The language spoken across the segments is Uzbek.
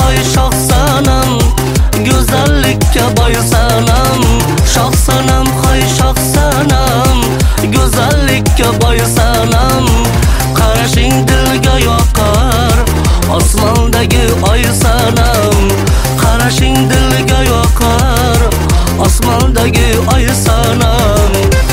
hoy shoh sanam, go'zallikka boy sanam. Shoh sanam hoy shoh sanam, go'zallikka boy sanam. Qarashing dilga yoqar, osmondagi oy sanam. Qarashing dilga yoqar, osmondagi oy sanam.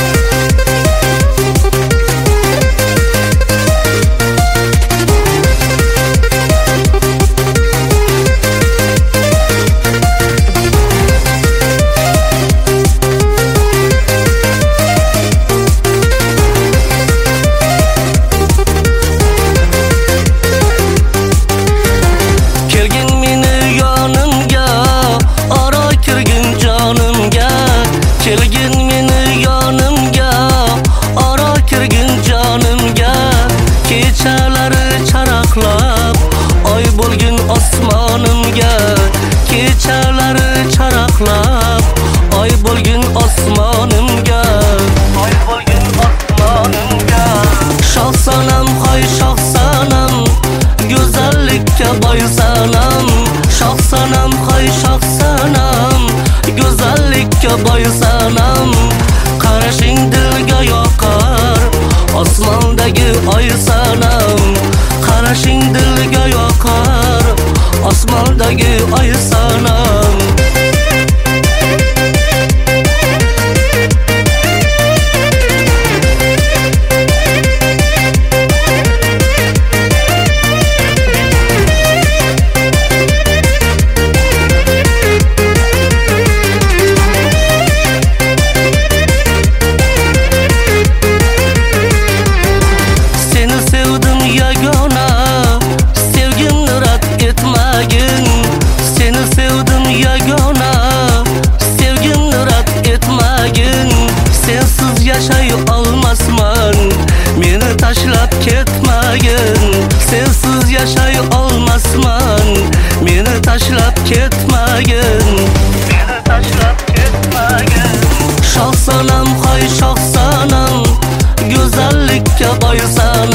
Kelgin meni yonimga, ora kirgin jonimga. Kechalari charaqlab, oy bo'lgin osmonimga. Kechalari charaqlab, oy bo'lgin osmonimga. Oy bo'lgin osmonimga. Shoh sanam hoy shoh sanam, go'zallikka boy sanam. Shoh sanam hoy shoh sanam, go'zallikka boy sanam. Qarashing dilga yoqar, osmondagi oy sanam. Qarashing dilga yoqar, osmondagi oy sanam. Seni sevdim yagona, sevgimni rad etmagin. Sensiz yashay olmasman, meni tashlab ketmagin. Sensiz yashay olmasman, meni tashlab ketmagin. Meni tashlab ketmagin. Shoh sanam hoy shoh sanam, go'zallikka boy sanam.